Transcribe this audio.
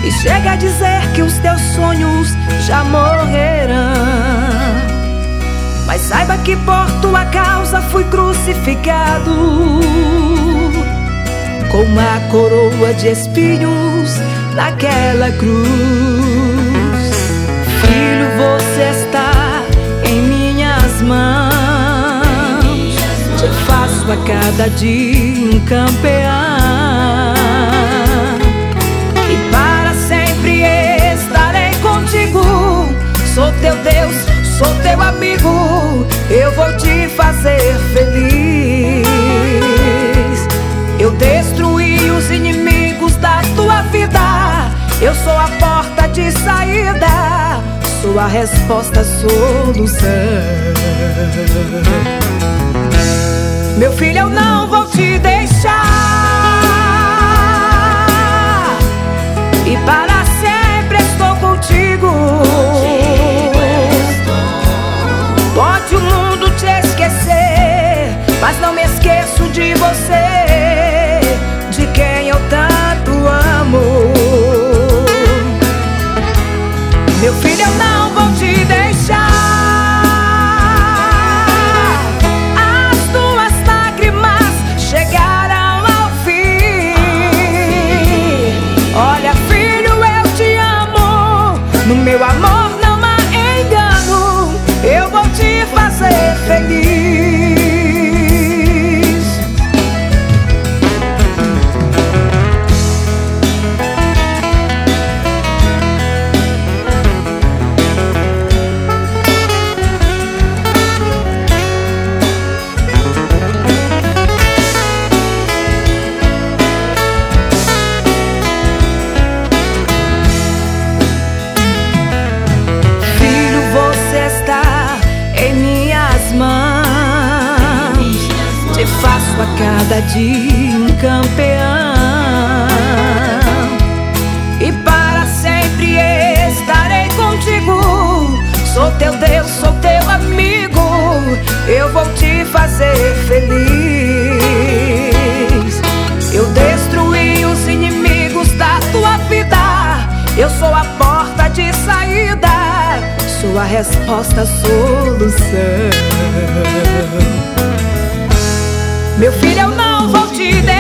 e chega a dizer que os teus sonhos já morrerão. Mas saiba que por tua causa fui crucificado, com uma coroa de espinhos naquela cruz. Filho, você está em minhas mãos. Te faço a cada dia um campeão, e para sempre estarei contigo. Sou teu Deus, sou teu amigo, eu vou te fazer feliz. Eu destruí os inimigos da tua vida, eu sou a porta de saída, sou a resposta, a solução. Meu filho, eu não vou te deixar, e para sempre estou contigo. Pode o mundo te esquecer, mas não me esqueço de você, de quem eu tanto amo. Meu filho, eu não vou te deixar. As tuas lágrimas chegarão ao fim. Olha, filho, eu te amo. No meu amor não há engano, eu vou te fazer feliz. Te faço a cada dia um campeão, e para sempre estarei contigo. Sou teu Deus, sou teu amigo, eu vou te fazer feliz. Eu destruí os inimigos da tua vida, eu sou a porta de saída, sou a resposta, a solução. Meu filho, eu não vou te deixar.